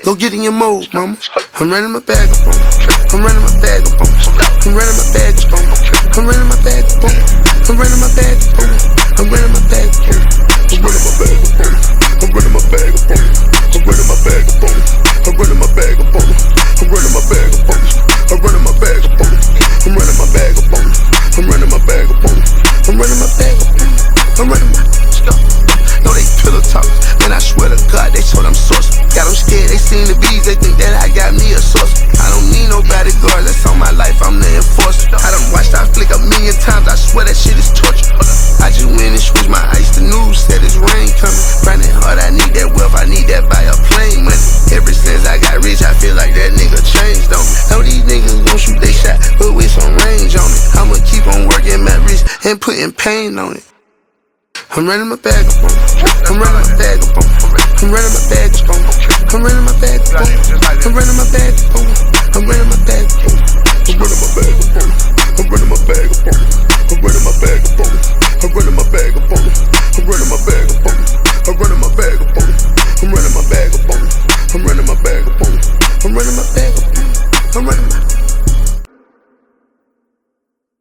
Go get in your mode, mama. I'm running my bag up on them. I'm running my bag up on them. I'm running my bag up on them. I'm running my bag up on them. I'm running my bag up on them. I'm running my bag up on them. I'm running my bag up on them. I'm running my bag up on them. I'm running my bag up on them. I'm running my bag up on them. I'm running my bag up on them. I'm running my bag up on them. I'm running my bag up on them. I'm running my bag up on them. I'm running my bag up on them. I'm running my stuff. No, they pillow talk, man, I swear to God, they told I'm sauce. Got them scared, they seen the bees, they think that I got me a sauce. I don't need no bodyguard, that's on my life, I'm the enforcer. I done watched I flick a million times, I swear that shit is torture. I just went and switched my ice, the news said it's rain coming. Grinding hard, I need that wealth, I need that by a plane money. Ever since I got rich, I feel like that nigga changed on me. Know these niggas gon' shoot they shot, but with some range on it. I'ma keep on working my wrist and putting pain on it. I'm running my bag up on them. I'm running my bag up on them. I'm running my bag up on them. I'm running my bag up on them. I'm running my bag up on them. I'm running my bag up on them. I'm running my bag up on them. I'm running my bag